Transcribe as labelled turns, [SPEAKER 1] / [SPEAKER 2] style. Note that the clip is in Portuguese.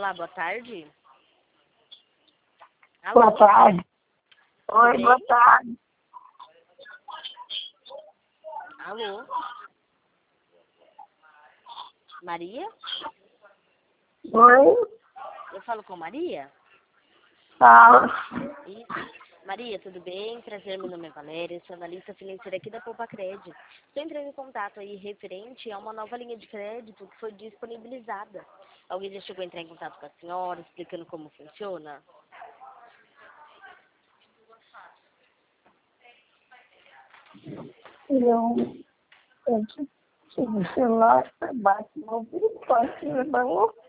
[SPEAKER 1] Olá, boa tarde.
[SPEAKER 2] Boa
[SPEAKER 1] Alô?
[SPEAKER 2] tarde. Oi,
[SPEAKER 1] bem?
[SPEAKER 2] boa tarde.
[SPEAKER 1] Alô? Maria?
[SPEAKER 2] Oi,
[SPEAKER 1] Eu falo com Maria?
[SPEAKER 2] fala.
[SPEAKER 1] Isso. Maria, tudo bem? Prazer, meu nome é Valéria, sou analista financeira aqui da Poupa Crédito. Estou entrando em contato aí referente a uma nova linha de crédito que foi disponibilizada. Alguém já chegou a entrar em contato com a senhora, explicando como funciona?
[SPEAKER 2] Eu tive o celular, bate no ouvido, pode ser bom.